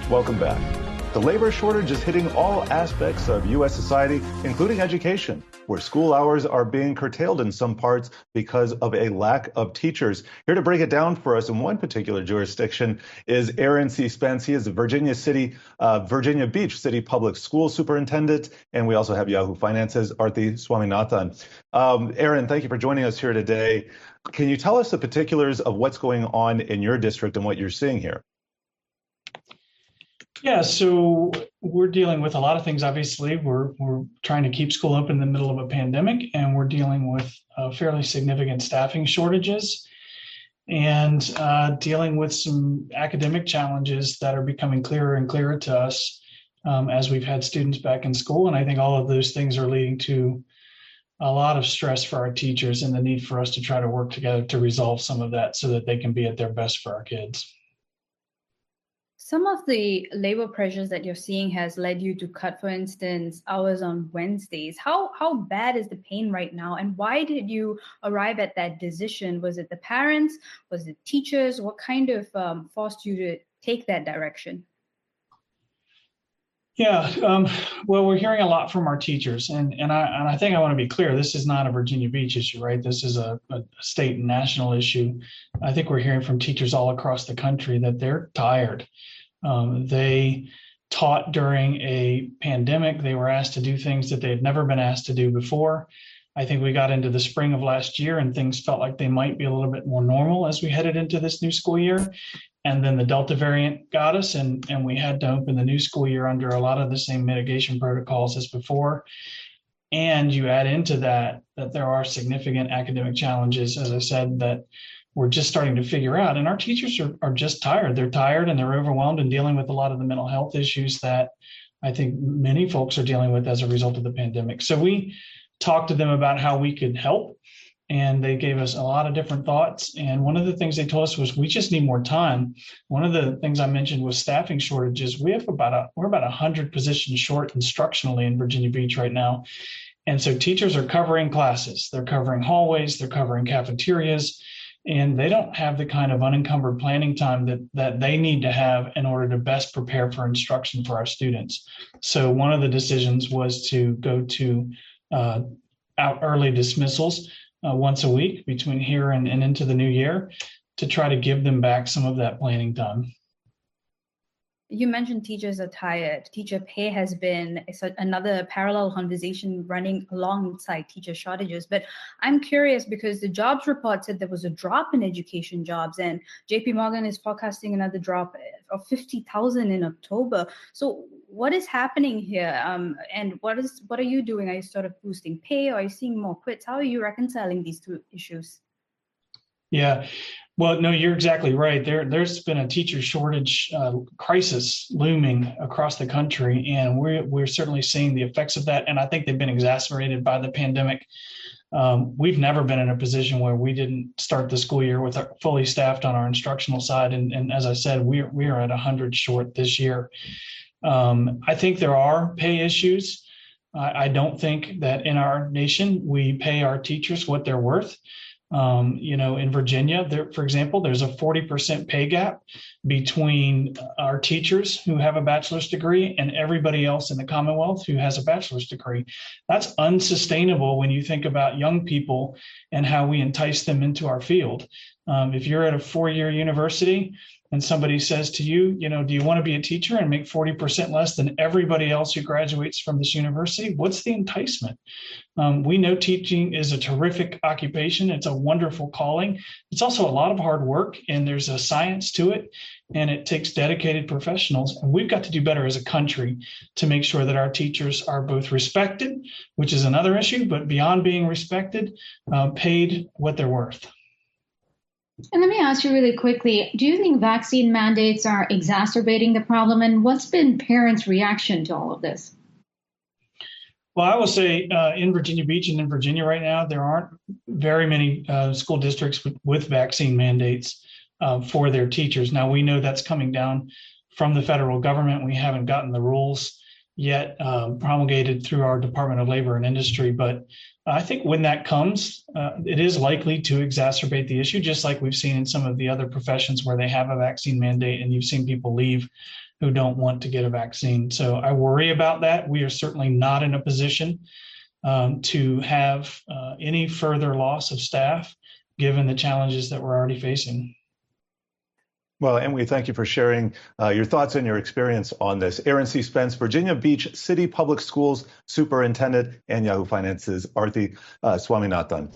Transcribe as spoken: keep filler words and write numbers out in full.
Welcome back. The labor shortage is hitting all aspects of U S society, including education, where school hours are being curtailed in some parts because of a lack of teachers. Here to break it down for us in one particular jurisdiction is Aaron C. Spence. He is the Virginia City, uh, Virginia Beach City Public School Superintendent. And we also have Yahoo Finance's Arthi Swaminathan. Um, Aaron, thank you for joining us here today. Can you tell us the particulars of what's going on in your district and what you're seeing here? Yeah, so we're dealing with a lot of things. Obviously, we're we're trying to keep school open in the middle of a pandemic, and we're dealing with uh, fairly significant staffing shortages and uh, dealing with some academic challenges that are becoming clearer and clearer to us um, as we've had students back in school. And I think all of those things are leading to a lot of stress for our teachers and the need for us to try to work together to resolve some of that so that they can be at their best for our kids. Some of the labor pressures that you're seeing has led you to cut, for instance, hours on Wednesdays. How how bad is the pain right now, and why did you arrive at that decision? Was it the parents? Was it teachers? What kind of um, forced you to take that direction? Yeah, um, well, we're hearing a lot from our teachers, and and I and I think I want to be clear. This is not a Virginia Beach issue, right? This is a, a state and national issue. I think we're hearing from teachers all across the country that they're tired. Um, they taught during a pandemic. They were asked to do things that they had never been asked to do before. I think we got into the spring of last year and things felt like they might be a little bit more normal as we headed into this new school year. And then the Delta variant got us, and, and we had to open the new school year under a lot of the same mitigation protocols as before. And you add into that that there are significant academic challenges, as I said, that we're just starting to figure out. And our teachers are, are just tired. They're tired and they're overwhelmed and dealing with a lot of the mental health issues that I think many folks are dealing with as a result of the pandemic. So we talked to them about how we could help, and they gave us a lot of different thoughts. And one of the things they told us was we just need more time. One of the things I mentioned was staffing shortages. We have about a, we're about one hundred positions short instructionally in Virginia Beach right now. And so teachers are covering classes. They're covering hallways. They're covering cafeterias. And they don't have the kind of unencumbered planning time that, that they need to have in order to best prepare for instruction for our students. So one of the decisions was to go to uh, out early dismissals uh, once a week between here and, and into the new year to try to give them back some of that planning time. You mentioned teachers are tired. Teacher pay has been another parallel conversation running alongside teacher shortages. But I'm curious because the jobs report said there was a drop in education jobs, and J P Morgan is forecasting another drop of fifty thousand in October. So what is happening here? Um, and what is what are you doing? Are you sort of boosting pay, or are you seeing more quits? How are you reconciling these two issues? Yeah. Well, no, you're exactly right. There, there's been a teacher shortage uh, crisis looming across the country, and we're we're certainly seeing the effects of that. And I think they've been exacerbated by the pandemic. Um, we've never been in a position where we didn't start the school year with a fully staffed on our instructional side. And, and as I said, we're we are at one hundred short this year. Um, I think there are pay issues. I, I don't think that in our nation we pay our teachers what they're worth. Um, you know, in Virginia, there, for example, there's a forty percent pay gap between our teachers who have a bachelor's degree and everybody else in the Commonwealth who has a bachelor's degree. That's unsustainable when you think about young people and how we entice them into our field. Um, if you're at a four-year university and somebody says to you, you know, do you want to be a teacher and make forty percent less than everybody else who graduates from this university? What's the enticement? Um, we know teaching is a terrific occupation. It's a wonderful calling. It's also a lot of hard work, and there's a science to it, and it takes dedicated professionals. And we've got to do better as a country to make sure that our teachers are both respected, which is another issue, but beyond being respected, uh, paid what they're worth. And let me ask you really quickly, do you think vaccine mandates are exacerbating the problem? And what's been parents' reaction to all of this? Well, I will say uh, in Virginia Beach and in Virginia right now, there aren't very many uh, school districts with, with vaccine mandates uh, for their teachers. Now, we know that's coming down from the federal government. We haven't gotten the rules yet um, promulgated through our Department of Labor and Industry. But I think when that comes, uh, it is likely to exacerbate the issue, just like we've seen in some of the other professions where they have a vaccine mandate and you've seen people leave who don't want to get a vaccine. So I worry about that. We are certainly not in a position um, to have uh, any further loss of staff, given the challenges that we're already facing. Well, and we thank you for sharing uh, your thoughts and your experience on this. Aaron C. Spence, Virginia Beach City Public Schools Superintendent, and Yahoo Finance's Aarti uh, Swaminathan.